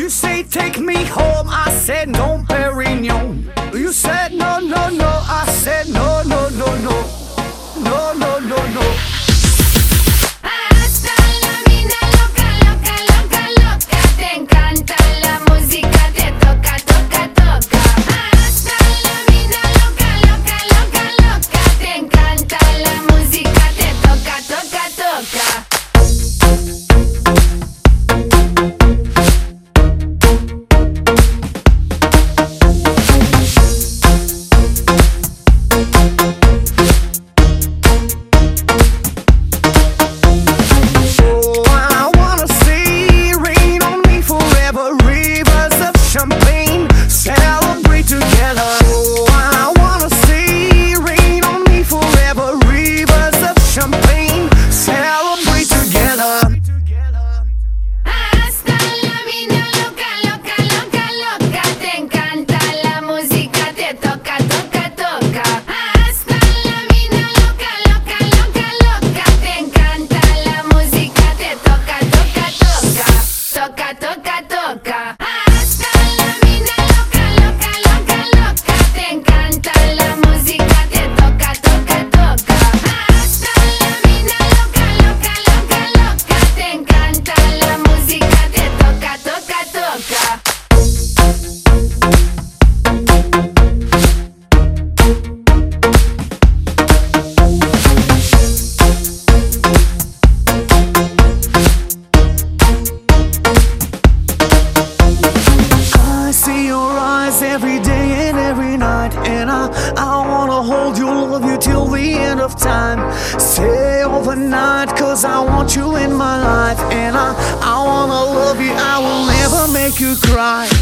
You say take me home, I said no, Perignon. You said no, no, no, I said no, no, no, no. No, no, no, no. Hasta la vida loca, loca, loca, loca. Te encanta la música, te toca, toca, toca. Hasta la vida loca, loca, loca, loca. Te encanta la música, te toca, toca, toca. Every day and every night, and I wanna hold you, love you till the end of time. Stay overnight, cause I want you in my life, and I wanna love you, I will never make you cry.